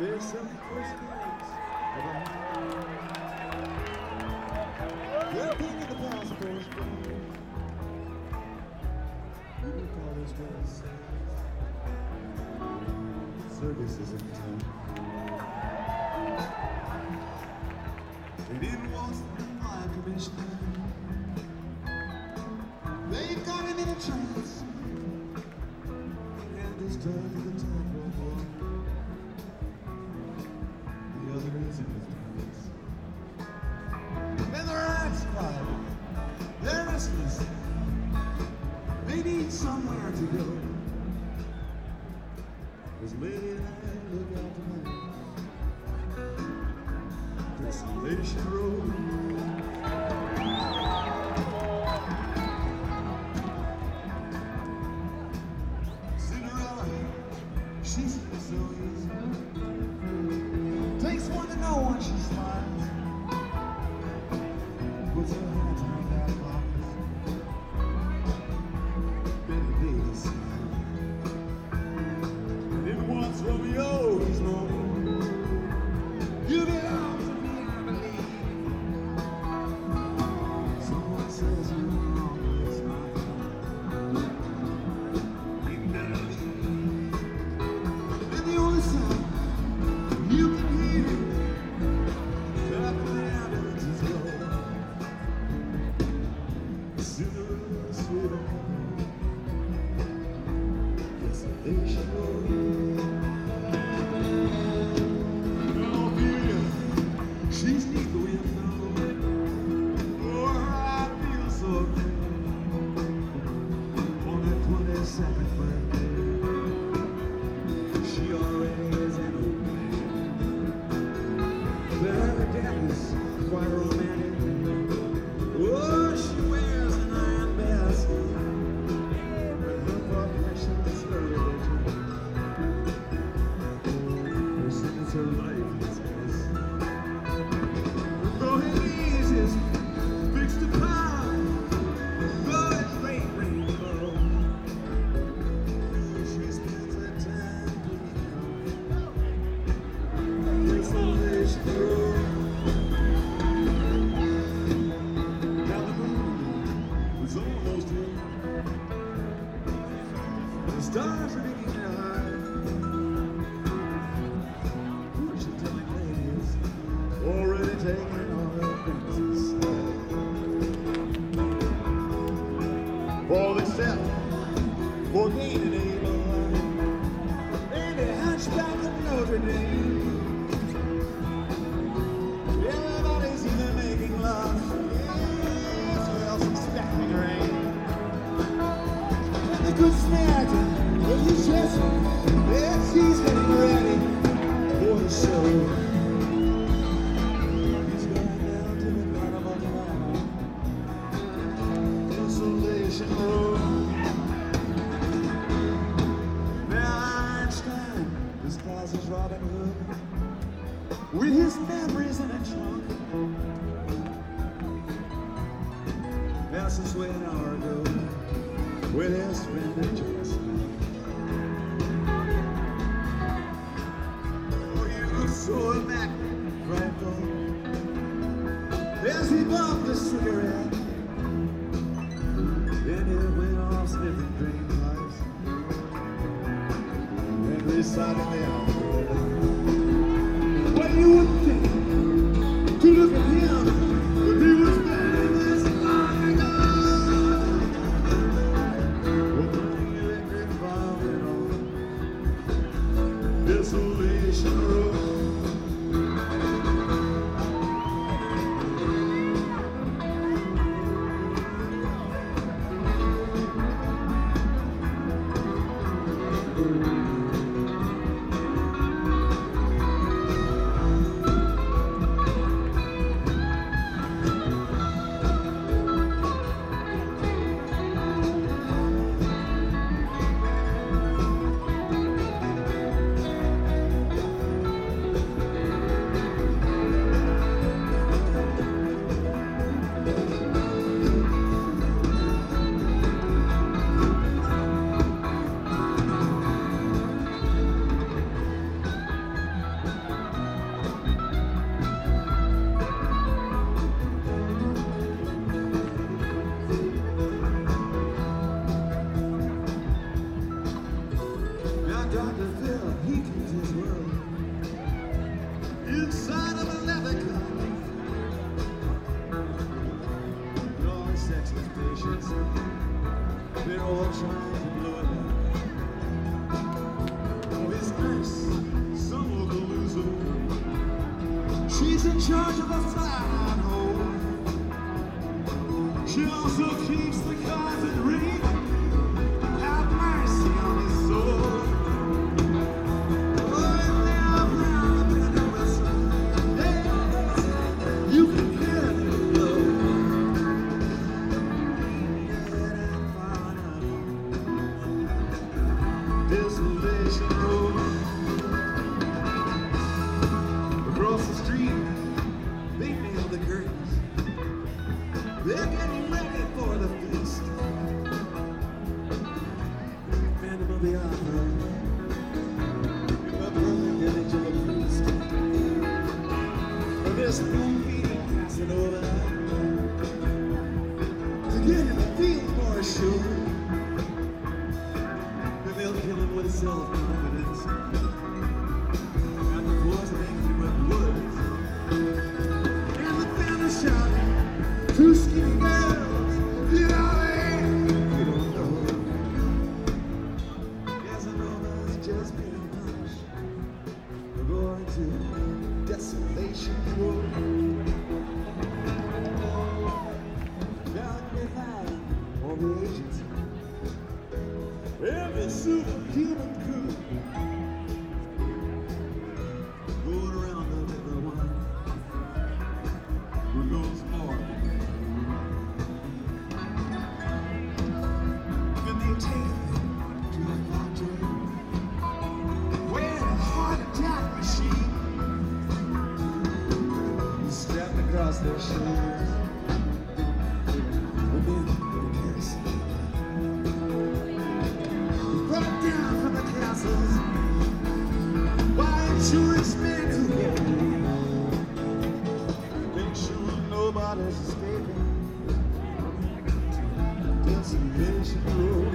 There's some first class. Everything in the passport is gone. We will call this one circus is in town. And it was the fire commissioner. They got him in a trance. And this time to the top rope. The other is in his pants. And their eyes wide. They're restless. They need somewhere to go. Cause lady and I look out tonight. Desolation Road. Cinderella, she's so easy. Takes one to know when she smiles. Puts her hands in her back pockets. Betty Davis smile. And then once Romeo, he's known. You be arms of me, I believe. Someone says you're wrong, it's not wrong. You better leave. And the only sound you can hear after the ambulances go. Cinderella, sweet home. Desolation Road. No fear, she's neath the window. Oh, I feel so good. On that 22nd birthday, she already is an old man. But her death is quite romantic. Oh, she wears an iron basket. Her profession is her religion. Her sin is her life, it says. Though his knees is fixed upon, though it's rain, rainbow, she spends her time picking out Desolation Road. Now the moon was almost in. The stars are beginning to hide. Fortune telling ladies already taking all their princes. All except for Cain and Abel and the hunchback of Notre Dame. Everybody's either making love, yes, or else expecting rain. And the good Samaritan, well, he's just, yes, he's getting ready for the show. He's going down to the Carnival tomorrow. Desolation Road. Now Einstein disguises Robin Hood with his memories in a trunk. That's this way an hour ago with his friend and Johnson. Oh, you saw him acting frightful as he bumped a cigarette. Then he went off sniffing drain pipes and reciting the alphabet. What you would think to look at him when he was playing this long ago? Open the electric violin on Desolation Road. She's in charge of the flying hole. She also keeps the cards in ring. Have mercy on his soul. Oh, and now round in the whistle, yes, you can hear the blow. Yet I'm far enough. Desolation Road. Across the street, they nail the curtains. They're getting ready for the feast. Phantom of the Opera, a perfect image of a priest. This movie passing over to get him to feel more sure that they'll kill him with self-confidence. And the boys are angry with words. And the band is shouting, two skinny girls, get out of here. You don't know. Yes, I know that's just being punished. We're going to Desolation Road. Down behind all the agents, every superhuman crew. Going around on everyone who knows more. Then they take them to the factory where the heart attack machine is strapped across their shoulders. And then the kerosene is brought down from the castles by insurance men who make sure nobody's escaping. Desolation Road.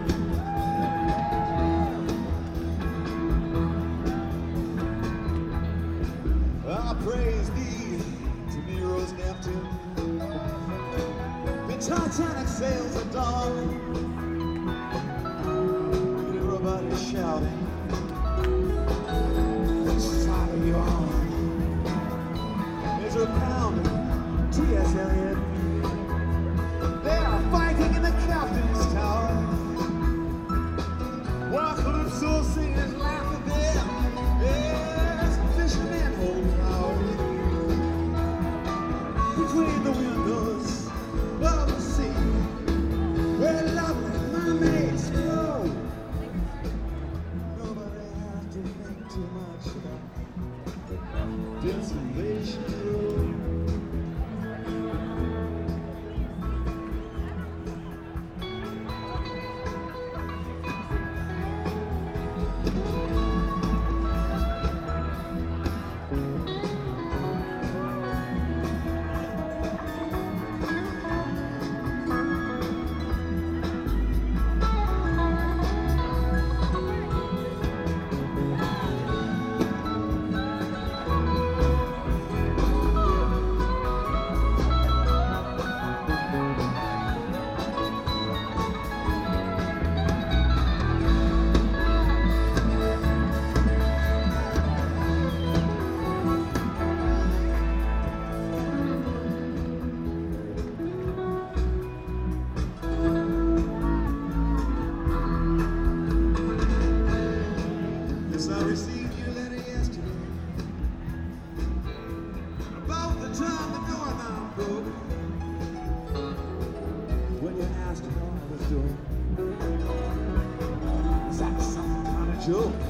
I praise thee to Nero's Neptune. The Titanic sails at dawn. Everybody's shouting. Which side are you on? Ezra Pound and T.S. Eliot. They are fighting in the captain's tower. While Calypso singers laugh at them. Yes, fishermen hold power. Between the windows of the sea, where lovely mermaids flow. Nobody has to think too much about Desolation Road. Yes, I received your letter yesterday about the time the doorknob broke. When you asked how I was doing, is that some kind of joke?